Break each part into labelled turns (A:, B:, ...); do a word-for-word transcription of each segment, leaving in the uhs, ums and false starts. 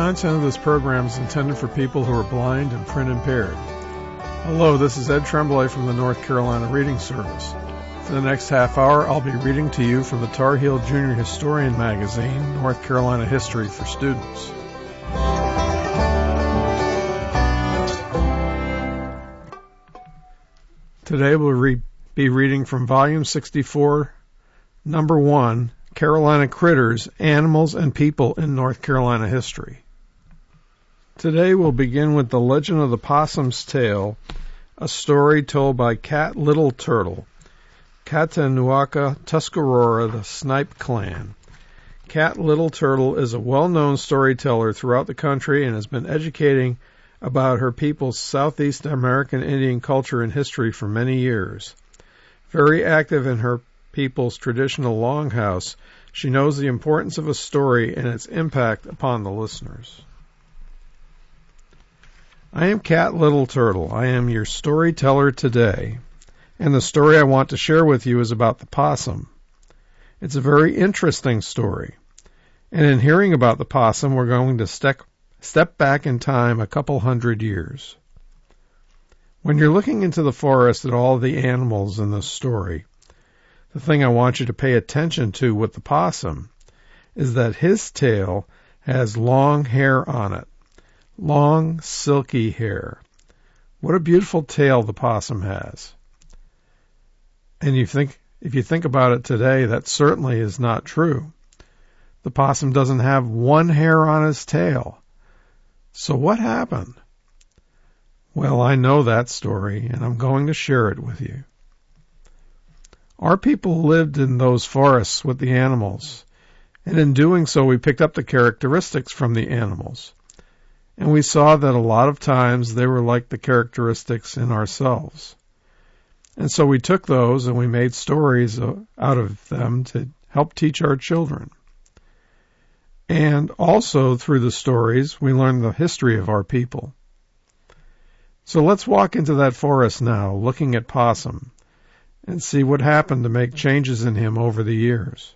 A: content of this program is intended for people who are blind and print impaired. Hello, this is Ed Tremblay from the North Carolina Reading Service. For the next half hour, I'll be reading to you from the Tar Heel Junior Historian magazine, North Carolina History for Students. Today we'll re- be reading from Volume sixty-four, Number one, Carolina Critters, Animals and People in North Carolina History. Today we'll begin with The Legend of the Possum's Tail, a story told by Cat Little Turtle, Katanuaka Tuscarora, the Snipe Clan. Cat Little Turtle is a well-known storyteller throughout the country and has been educating about her people's Southeast American Indian culture and history for many years. Very active in her people's traditional longhouse, she knows the importance of a story and its impact upon the listeners. I am Cat Little Turtle. I am your storyteller today, and the story I want to share with you is about the possum. It's a very interesting story, and in hearing about the possum, we're going to step, step back in time a couple hundred years. When you're looking into the forest at all the animals in this story, the thing I want you to pay attention to with the possum is that his tail has long hair on it. Long, silky hair. What a beautiful tail the possum has. And you think, if you think about it today, that certainly is not true. The possum doesn't have one hair on his tail. So what happened? Well, I know that story, and I'm going to share it with you. Our people lived in those forests with the animals, and in doing so we picked up the characteristics from the animals. And we saw that a lot of times they were like the characteristics in ourselves. And so we took those and we made stories out of them to help teach our children. And also through the stories we learned the history of our people. So let's walk into that forest now, looking at Possum, and see what happened to make changes in him over the years.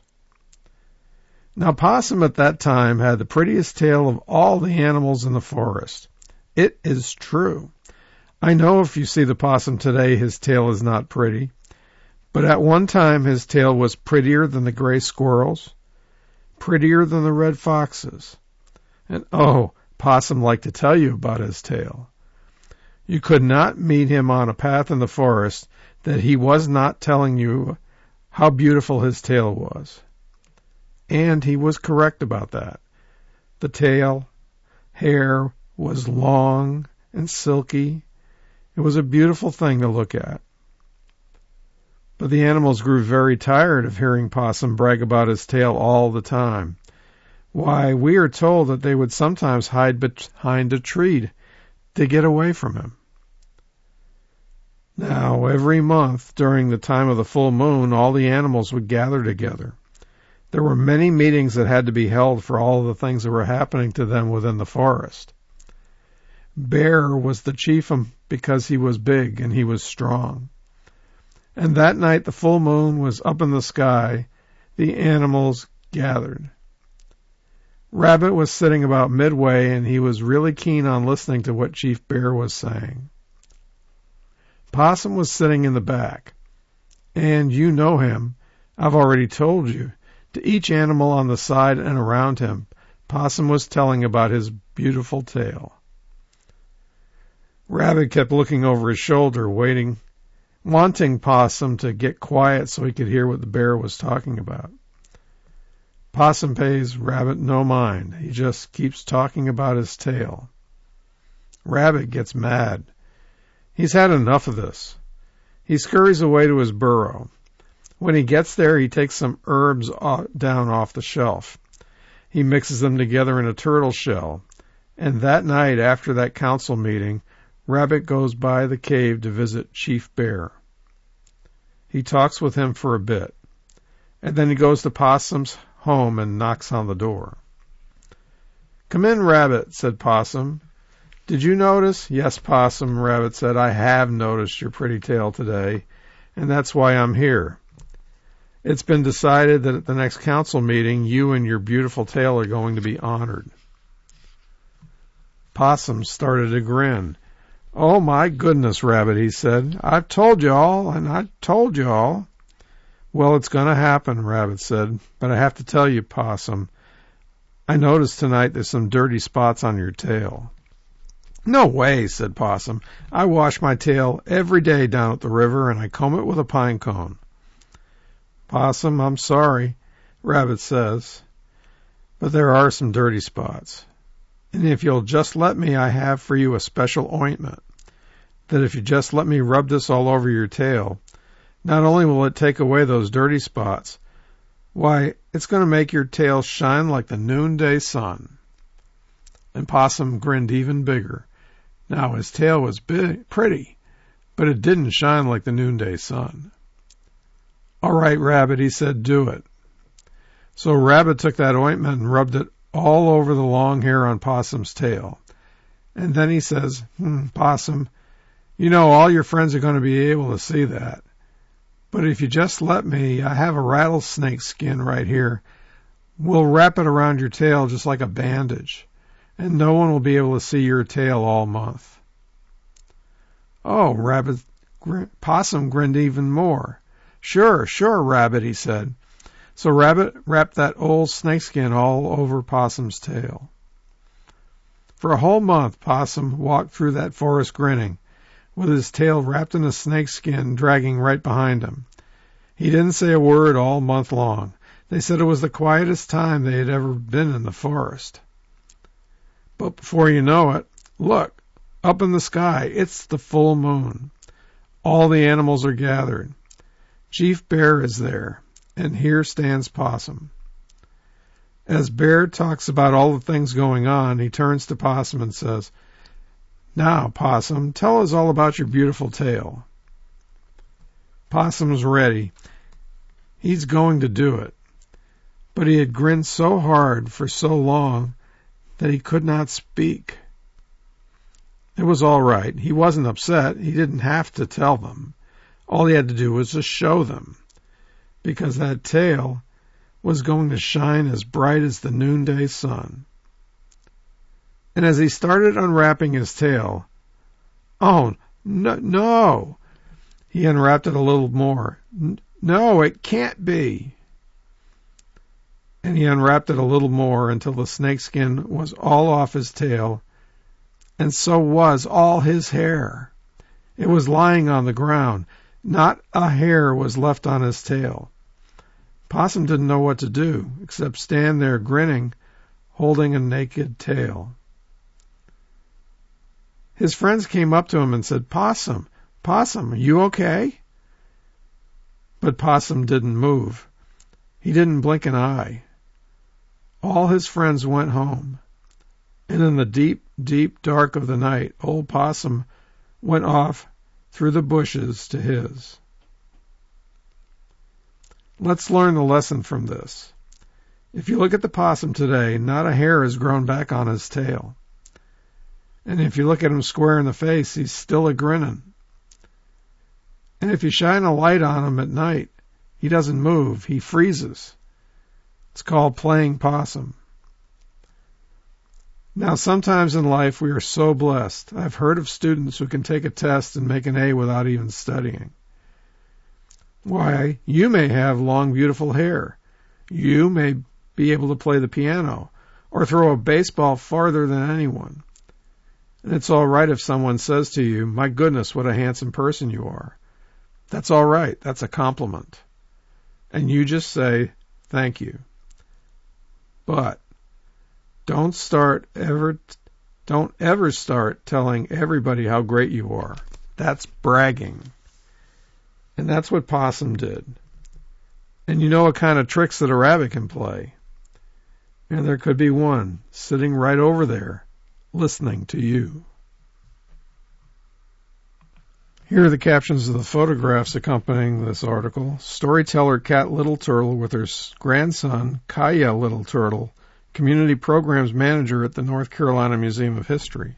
A: Now, Possum at that time had the prettiest tail of all the animals in the forest. It is true. I know if you see the possum today, his tail is not pretty. But at one time, his tail was prettier than the gray squirrels, prettier than the red foxes. And oh, Possum liked to tell you about his tail. You could not meet him on a path in the forest that he was not telling you how beautiful his tail was. And he was correct about that. The tail, hair was long and silky. It was a beautiful thing to look at. But the animals grew very tired of hearing Possum brag about his tail all the time. Why, we are told that they would sometimes hide behind a tree to get away from him. Now, every month during the time of the full moon, all the animals would gather together. There were many meetings that had to be held for all of the things that were happening to them within the forest. Bear was the chief because he was big and he was strong. And that night the full moon was up in the sky. The animals gathered. Rabbit was sitting about midway, and he was really keen on listening to what Chief Bear was saying. Possum was sitting in the back. And you know him. I've already told you. To each animal on the side and around him, Possum was telling about his beautiful tail. Rabbit kept looking over his shoulder, waiting, wanting Possum to get quiet so he could hear what the bear was talking about. Possum pays Rabbit no mind. He just keeps talking about his tail. Rabbit gets mad. He's had enough of this. He scurries away to his burrow. When he gets there, he takes some herbs down off the shelf. He mixes them together in a turtle shell. And that night, after that council meeting, Rabbit goes by the cave to visit Chief Bear. He talks with him for a bit. And then he goes to Possum's home and knocks on the door. "Come in, Rabbit," said Possum. "Did you notice?" "Yes, Possum," Rabbit said. "I have noticed your pretty tail today, and that's why I'm here. It's been decided that at the next council meeting, you and your beautiful tail are going to be honored." Possum started to grin. "Oh, my goodness, Rabbit," he said. "I've told you all, and I told you all." "Well, it's going to happen," Rabbit said. "But I have to tell you, Possum, I noticed tonight there's some dirty spots on your tail." "No way," said Possum. "I wash my tail every day down at the river, and I comb it with a pine cone." "Possum, I'm sorry," Rabbit says, "but there are some dirty spots. And if you'll just let me, I have for you a special ointment, that if you just let me rub this all over your tail, not only will it take away those dirty spots, why, it's going to make your tail shine like the noonday sun." And Possum grinned even bigger. Now, his tail was big, pretty, but it didn't shine like the noonday sun. "All right, Rabbit," he said, "do it." So Rabbit took that ointment and rubbed it all over the long hair on Possum's tail. And then he says, hmm, "Possum, you know all your friends are going to be able to see that. But if you just let me, I have a rattlesnake skin right here. We'll wrap it around your tail just like a bandage, and no one will be able to see your tail all month." Oh, Rabbit, gr- Possum grinned even more. "Sure, sure, Rabbit," he said. So Rabbit wrapped that old snakeskin all over Possum's tail. For a whole month, Possum walked through that forest grinning, with his tail wrapped in a snakeskin dragging right behind him. He didn't say a word all month long. They said it was the quietest time they had ever been in the forest. But before you know it, look, up in the sky, it's the full moon. All the animals are gathered. Chief Bear is there, and here stands Possum. As Bear talks about all the things going on, he turns to Possum and says, "Now, Possum, tell us all about your beautiful tail." Possum's ready. He's going to do it. But he had grinned so hard for so long that he could not speak. It was all right. He wasn't upset. He didn't have to tell them. All he had to do was just show them, because that tail was going to shine as bright as the noonday sun. And as he started unwrapping his tail, oh, no, no! He unwrapped it a little more. No, it can't be. And he unwrapped it a little more until the snakeskin was all off his tail, and so was all his hair. It was lying on the ground. Not a hair was left on his tail. Possum didn't know what to do, except stand there grinning, holding a naked tail. His friends came up to him and said, "Possum, Possum, are you okay?" But Possum didn't move. He didn't blink an eye. All his friends went home, and in the deep, deep dark of the night, old Possum went off through the bushes to his. Let's learn the lesson from this. If you look at the possum today, not a hair has grown back on his tail. And if you look at him square in the face, he's still a grinning. And if you shine a light on him at night, he doesn't move, he freezes. It's called playing possum. Now, sometimes in life we are so blessed. I've heard of students who can take a test and make an A without even studying. Why, you may have long, beautiful hair. You may be able to play the piano or throw a baseball farther than anyone. And it's all right if someone says to you, "My goodness, what a handsome person you are." That's all right. That's a compliment. And you just say, "Thank you." But don't start ever, don't ever start telling everybody how great you are. That's bragging. And that's what Possum did. And you know what kind of tricks that a rabbit can play. And there could be one sitting right over there, listening to you. Here are the captions of the photographs accompanying this article. Storyteller Cat Little Turtle with her grandson, Kaya Little Turtle, Community Programs Manager at the North Carolina Museum of History.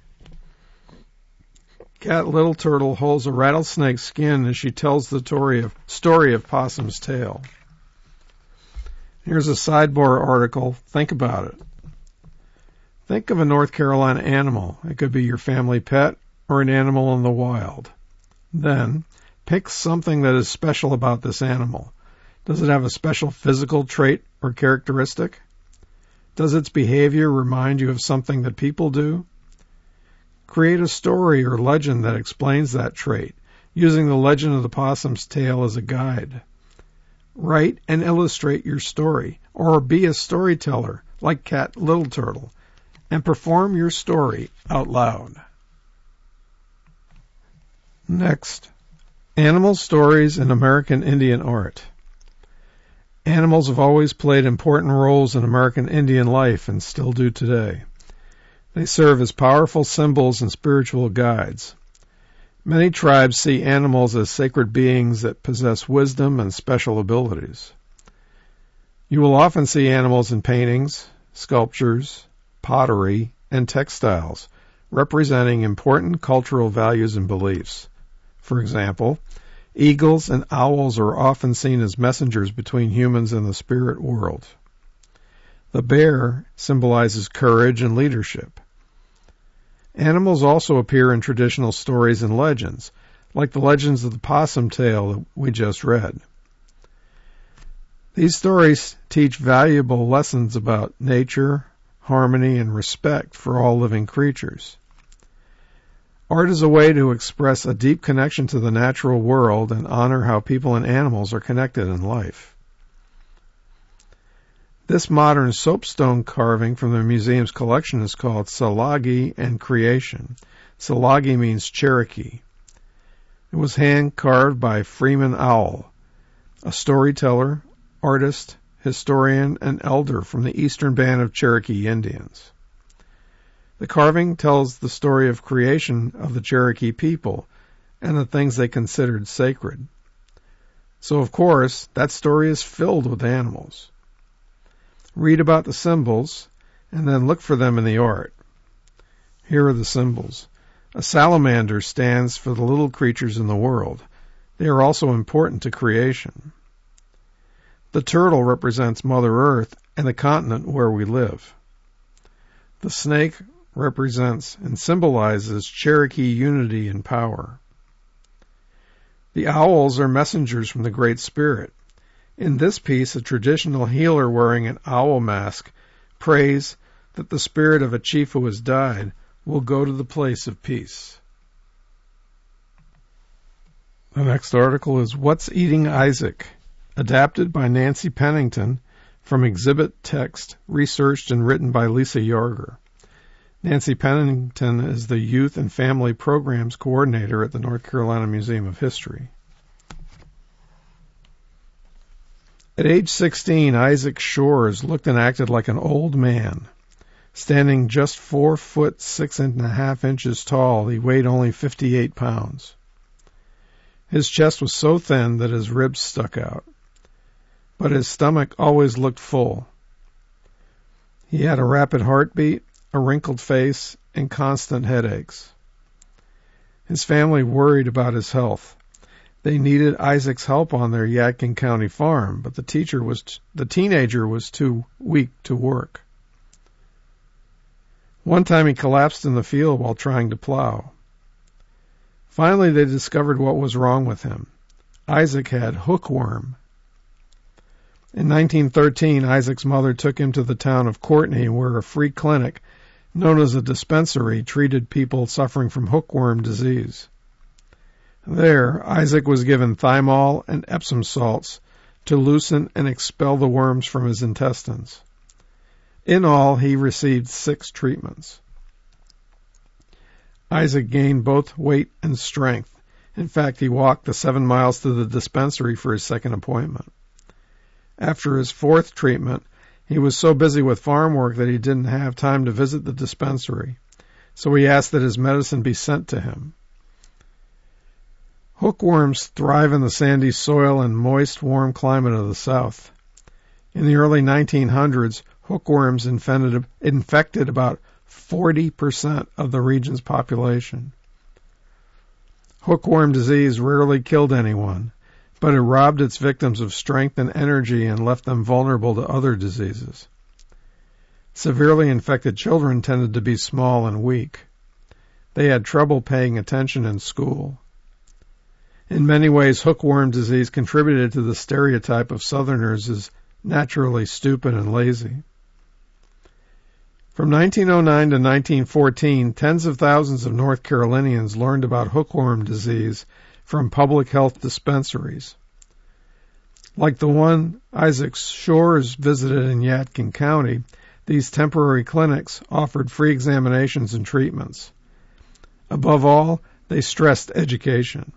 A: Cat Little Turtle holds a rattlesnake skin as she tells the story of, story of Possum's tail. Here's a sidebar article. Think about it. Think of a North Carolina animal. It could be your family pet or an animal in the wild. Then, pick something that is special about this animal. Does it have a special physical trait or characteristic? Does its behavior remind you of something that people do? Create a story or legend that explains that trait, using the legend of the possum's tail as a guide. Write and illustrate your story, or be a storyteller like Cat Little Turtle, and perform your story out loud. Next, animal stories in American Indian art. Animals have always played important roles in American Indian life and still do today. They serve as powerful symbols and spiritual guides. Many tribes see animals as sacred beings that possess wisdom and special abilities. You will often see animals in paintings, sculptures, pottery, and textiles, representing important cultural values and beliefs. For example, eagles and owls are often seen as messengers between humans and the spirit world. The bear symbolizes courage and leadership. Animals also appear in traditional stories and legends, like the legends of the possum tale that we just read. These stories teach valuable lessons about nature, harmony, and respect for all living creatures. Art is a way to express a deep connection to the natural world and honor how people and animals are connected in life. This modern soapstone carving from the museum's collection is called Tsalagi and Creation. Tsalagi means Cherokee. It was hand-carved by Freeman Owl, a storyteller, artist, historian, and elder from the Eastern Band of Cherokee Indians. The carving tells the story of creation of the Cherokee people and the things they considered sacred. So, of course, that story is filled with animals. Read about the symbols, and then look for them in the art. Here are the symbols. A salamander stands for the little creatures in the world. They are also important to creation. The turtle represents Mother Earth and the continent where we live. The snake represents and symbolizes Cherokee unity and power. The owls are messengers from the Great Spirit. In this piece, a traditional healer wearing an owl mask prays that the spirit of a chief who has died will go to the place of peace. The next article is What's Eating Isaac? Adapted by Nancy Pennington from exhibit text, researched and written by Lisa Yarger. Nancy Pennington is the Youth and Family Programs Coordinator at the North Carolina Museum of History. At age sixteen, Isaac Shores looked and acted like an old man. Standing just four foot six and a half inches tall, he weighed only fifty-eight pounds. His chest was so thin that his ribs stuck out, but his stomach always looked full. He had a rapid heartbeat, a wrinkled face, and constant headaches. His family worried about his health. They needed Isaac's help on their Yadkin County farm, but the teacher was t- the teenager was too weak to work. One time he collapsed in the field while trying to plow. Finally, they discovered what was wrong with him. Isaac had hookworm. In nineteen thirteen, Isaac's mother took him to the town of Courtney, where a free clinic, known as a dispensary, treated people suffering from hookworm disease. There, Isaac was given thymol and Epsom salts to loosen and expel the worms from his intestines. In all, he received six treatments. Isaac gained both weight and strength. In fact, he walked the seven miles to the dispensary for his second appointment. After his fourth treatment, he was so busy with farm work that he didn't have time to visit the dispensary, so he asked that his medicine be sent to him. Hookworms thrive in the sandy soil and moist, warm climate of the South. In the early nineteen hundreds, hookworms infected, infected about forty percent of the region's population. Hookworm disease rarely killed anyone, but it robbed its victims of strength and energy and left them vulnerable to other diseases. Severely infected children tended to be small and weak. They had trouble paying attention in school. In many ways, hookworm disease contributed to the stereotype of Southerners as naturally stupid and lazy. From nineteen oh nine to nineteen fourteen, tens of thousands of North Carolinians learned about hookworm disease from public health dispensaries. Like the one Isaac Shores visited in Yadkin County, these temporary clinics offered free examinations and treatments. Above all, they stressed education.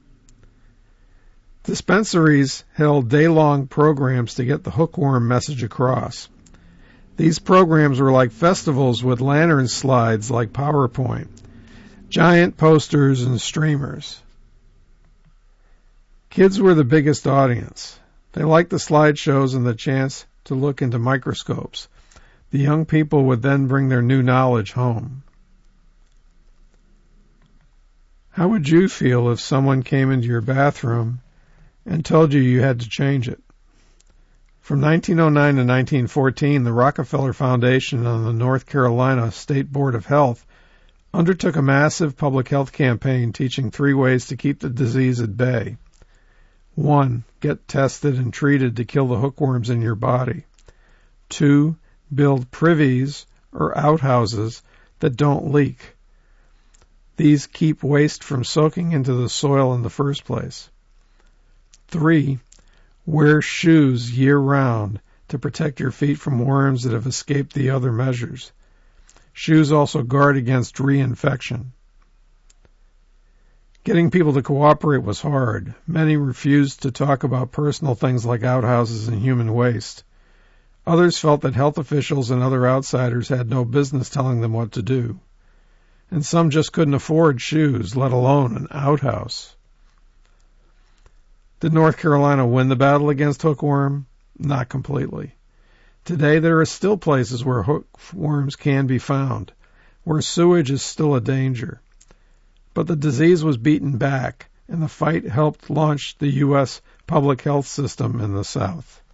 A: Dispensaries held day-long programs to get the hookworm message across. These programs were like festivals with lantern slides like PowerPoint, giant posters, and streamers. Kids were the biggest audience. They liked the slideshows and the chance to look into microscopes. The young people would then bring their new knowledge home. How would you feel if someone came into your bathroom and told you you had to change it? From nineteen oh nine to nineteen fourteen, the Rockefeller Foundation and the North Carolina State Board of Health undertook a massive public health campaign teaching three ways to keep the disease at bay. One, get tested and treated to kill the hookworms in your body. Two, build privies or outhouses that don't leak. These keep waste from soaking into the soil in the first place. Three, wear shoes year-round to protect your feet from worms that have escaped the other measures. Shoes also guard against reinfection. Getting people to cooperate was hard. Many refused to talk about personal things like outhouses and human waste. Others felt that health officials and other outsiders had no business telling them what to do. And some just couldn't afford shoes, let alone an outhouse. Did North Carolina win the battle against hookworm? Not completely. Today there are still places where hookworms can be found, where sewage is still a danger. But the disease was beaten back, and the fight helped launch the U S public health system in the South.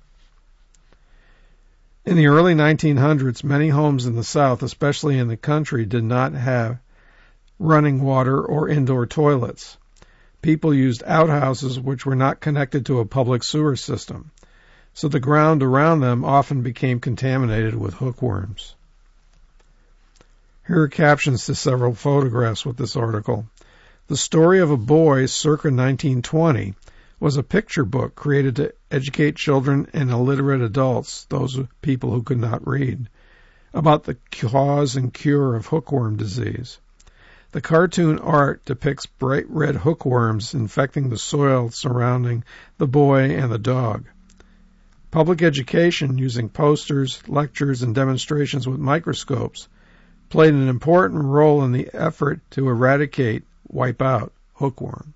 A: In the early nineteen hundreds, many homes in the South, especially in the country, did not have running water or indoor toilets. People used outhouses which were not connected to a public sewer system, so the ground around them often became contaminated with hookworms. Here are captions to several photographs with this article. The story of a boy circa nineteen twenty was a picture book created to educate children and illiterate adults, those people who could not read, about the cause and cure of hookworm disease. The cartoon art depicts bright red hookworms infecting the soil surrounding the boy and the dog. Public education using posters, lectures, and demonstrations with microscopes played an important role in the effort to eradicate, wipe out, hookworm.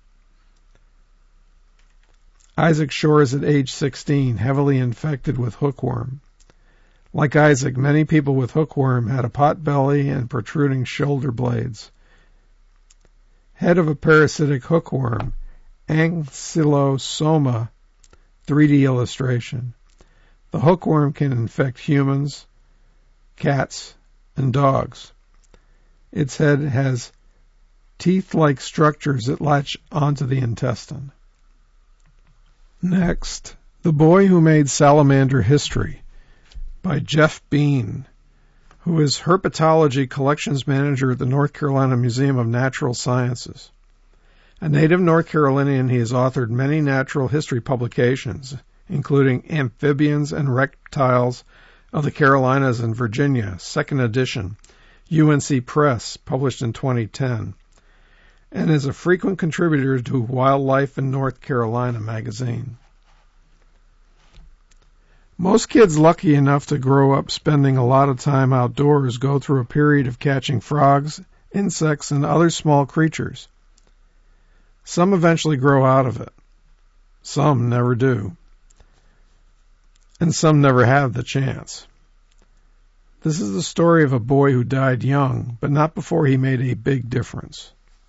A: Isaac Shores at age sixteen, heavily infected with hookworm. Like Isaac, many people with hookworm had a pot belly and protruding shoulder blades. Head of a parasitic hookworm, Ankylosoma, three D illustration. The hookworm can infect humans, cats, and dogs. Its head has teeth-like structures that latch onto the intestine. Next, The Boy Who Made Salamander History by Jeff Bean, who is Herpetology Collections Manager at the North Carolina Museum of Natural Sciences. A native North Carolinian, he has authored many natural history publications, including Amphibians and Reptiles of the Carolinas and Virginia, second edition, U N C Press, published in twenty ten, and is a frequent contributor to Wildlife in North Carolina magazine. Most kids lucky enough to grow up spending a lot of time outdoors go through a period of catching frogs, insects, and other small creatures. Some eventually grow out of it. Some never do. And some never have the chance. This is the story of a boy who died young, but not before he made a big difference.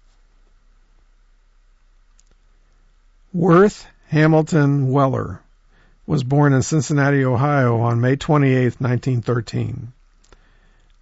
A: Worth Hamilton Weller was born in Cincinnati, Ohio on May twenty-eighth, nineteen thirteen.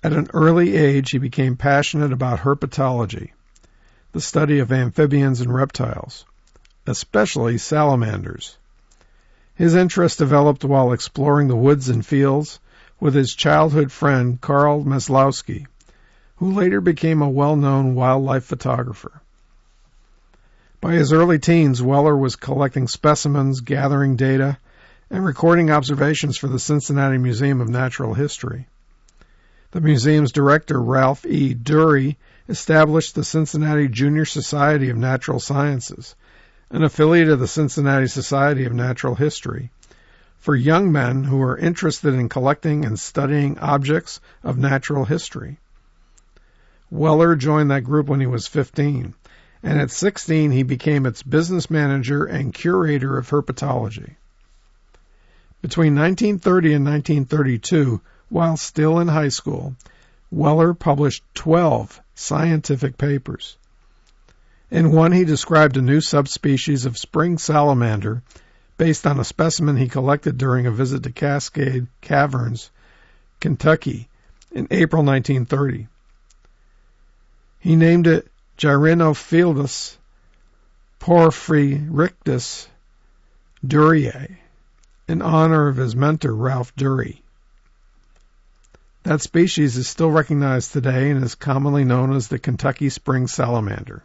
A: At an early age, he became passionate about herpetology, the study of amphibians and reptiles, especially salamanders. His interest developed while exploring the woods and fields with his childhood friend Karl Maslowski, who later became a well-known wildlife photographer. By his early teens, Weller was collecting specimens, gathering data, and recording observations for the Cincinnati Museum of Natural History. The museum's director, Ralph E. Dury, established the Cincinnati Junior Society of Natural Sciences, an affiliate of the Cincinnati Society of Natural History, for young men who are interested in collecting and studying objects of natural history. Weller joined that group when he was fifteen, and at sixteen he became its business manager and curator of herpetology. Between nineteen thirty and nineteen thirty-two, while still in high school, Weller published twelve scientific papers. In one, he described a new subspecies of spring salamander based on a specimen he collected during a visit to Cascade Caverns, Kentucky, in April nineteen thirty. He named it Gyrinophilis porphyrictus duriae, in honor of his mentor, Ralph Dury. That species is still recognized today and is commonly known as the Kentucky spring salamander.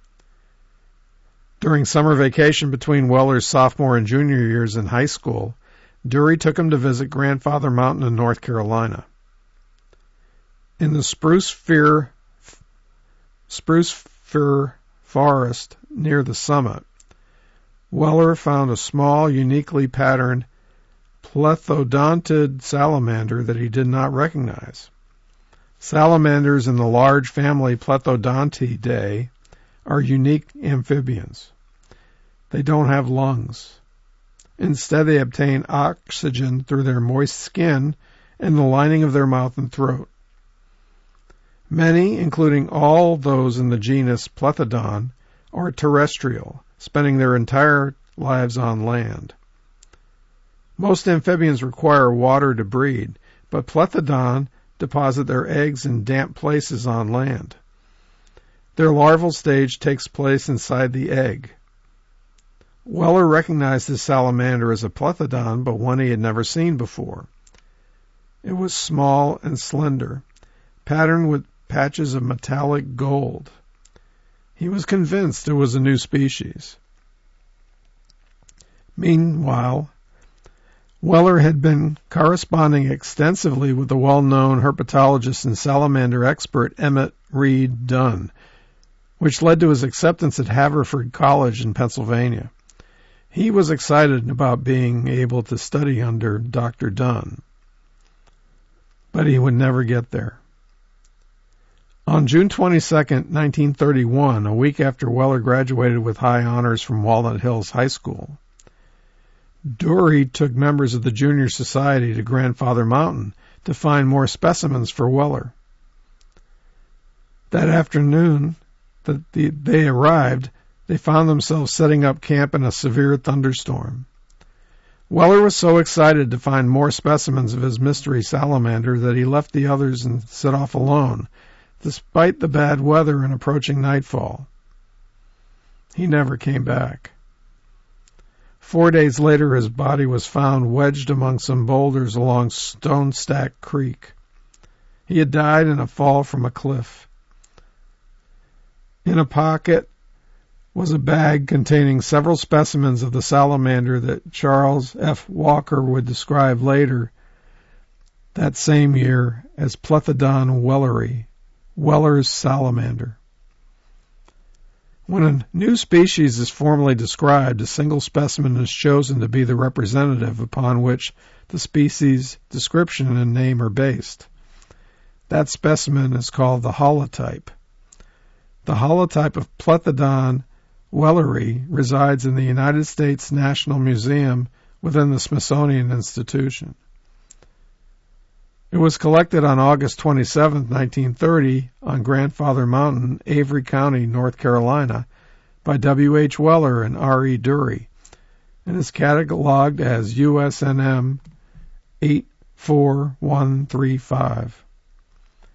A: During summer vacation between Weller's sophomore and junior years in high school, Dury took him to visit Grandfather Mountain in North Carolina. In the spruce fir, spruce fir forest near the summit, Weller found a small, uniquely patterned plethodontid salamander that he did not recognize. Salamanders in the large family Plethodontidae are unique amphibians. They don't have lungs. Instead, they obtain oxygen through their moist skin and the lining of their mouth and throat. Many, including all those in the genus Plethodon, are terrestrial, spending their entire lives on land. Most amphibians require water to breed, but Plethodon deposit their eggs in damp places on land. Their larval stage takes place inside the egg. Weller recognized this salamander as a Plethodon, but one he had never seen before. It was small and slender, patterned with patches of metallic gold. He was convinced it was a new species. Meanwhile, Weller had been corresponding extensively with the well-known herpetologist and salamander expert Emmett Reed Dunn, which led to his acceptance at Haverford College in Pennsylvania. He was excited about being able to study under Doctor Dunn, but he would never get there. On June twenty-second, nineteen thirty-one, a week after Weller graduated with high honors from Walnut Hills High School, Dury took members of the Junior Society to Grandfather Mountain to find more specimens for Weller. That afternoon that the, they arrived, they found themselves setting up camp in a severe thunderstorm. Weller was so excited to find more specimens of his mystery salamander that he left the others and set off alone, despite the bad weather and approaching nightfall. He never came back. Four days later, his body was found wedged among some boulders along Stone Stack Creek. He had died in a fall from a cliff. In a pocket was a bag containing several specimens of the salamander that Charles F. Walker would describe later that same year as Plethodon welleri, Weller's salamander. When a new species is formally described, a single specimen is chosen to be the representative upon which the species description and name are based. That specimen is called the holotype. The holotype of Plethodon welleri resides in the United States National Museum within the Smithsonian Institution. It was collected on August twenty-seventh, nineteen thirty, on Grandfather Mountain, Avery County, North Carolina, by W H Weller and R E Dury, and is cataloged as U S N M eight four one three five.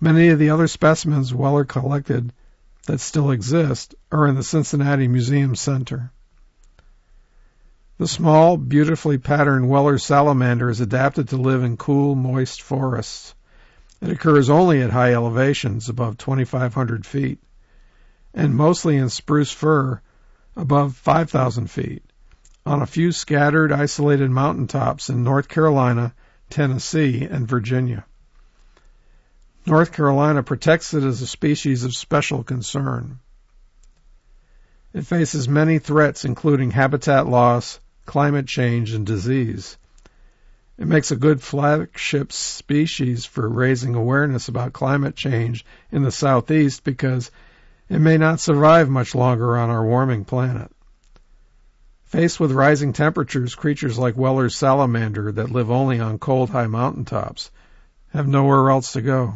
A: Many of the other specimens Weller collected that still exist are in the Cincinnati Museum Center. The small, beautifully patterned Weller salamander is adapted to live in cool, moist forests. It occurs only at high elevations, above twenty-five hundred feet, and mostly in spruce fir above five thousand feet, on a few scattered, isolated mountaintops in North Carolina, Tennessee, and Virginia. North Carolina protects it as a species of special concern. It faces many threats, including habitat loss, climate change, and disease. It makes a good flagship species for raising awareness about climate change in the southeast because it may not survive much longer on our warming planet. Faced with rising temperatures, creatures like Weller's salamander that live only on cold, high mountaintops have nowhere else to go.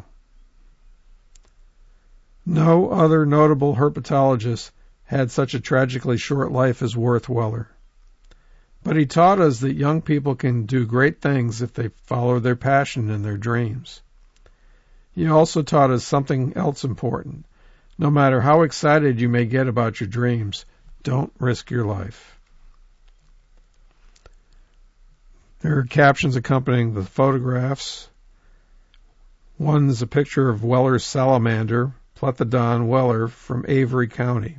A: No other notable herpetologist had such a tragically short life as Worth Weller. But he taught us that young people can do great things if they follow their passion and their dreams. He also taught us something else important. No matter how excited you may get about your dreams, don't risk your life. There are captions accompanying the photographs. One is a picture of Weller's salamander, Plethodon Weller, from Avery County.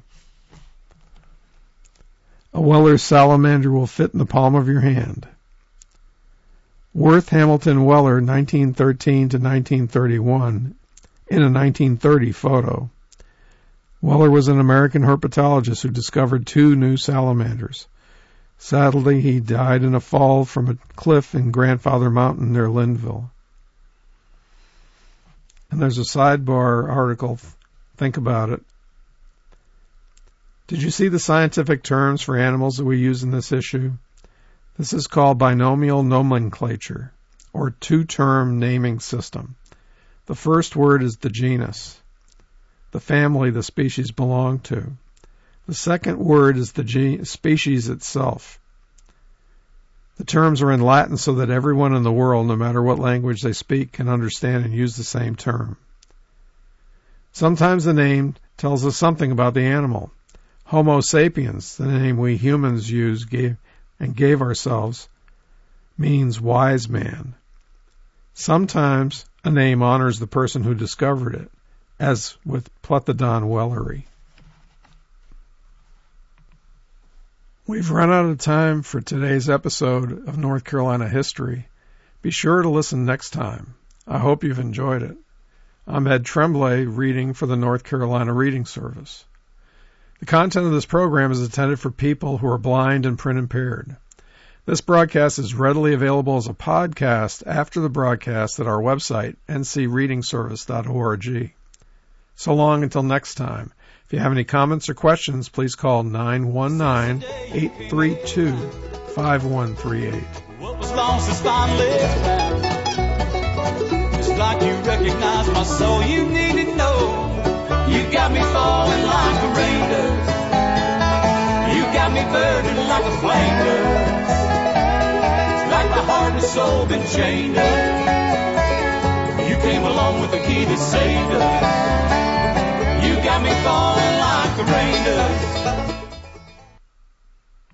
A: A Weller's salamander will fit in the palm of your hand. Worth Hamilton Weller, nineteen thirteen to nineteen thirty-one, in a nineteen thirty photo. Weller was an American herpetologist who discovered two new salamanders. Sadly, he died in a fall from a cliff in Grandfather Mountain near Linville. And there's a sidebar article. Think about it. Did you see the scientific terms for animals that we use in this issue? This is called binomial nomenclature, or two-term naming system. The first word is the genus, the family the species belong to. The second word is the ge- species itself. The terms are in Latin so that everyone in the world, no matter what language they speak, can understand and use the same term. Sometimes the name tells us something about the animal. Homo sapiens, the name we humans use gave, and gave ourselves, means wise man. Sometimes a name honors the person who discovered it, as with Plethodon welleri. We've run out of time for today's episode of North Carolina History. Be sure to listen next time. I hope you've enjoyed it. I'm Ed Tremblay, reading for the North Carolina Reading Service. The content of this program is intended for people who are blind and print impaired. This broadcast is readily available as a podcast after the broadcast at our website, n c reading service dot org. So long until next time. If you have any comments or questions, please call nine one nine, eight three two, five one three eight. What was lost is finally found. It's like you recognize my soul. You need to know. You got me falling like the rain does. You got me burning like a flame does. Like my heart and soul been chained up. You came along with the key that saved us. You got me falling like the rain does.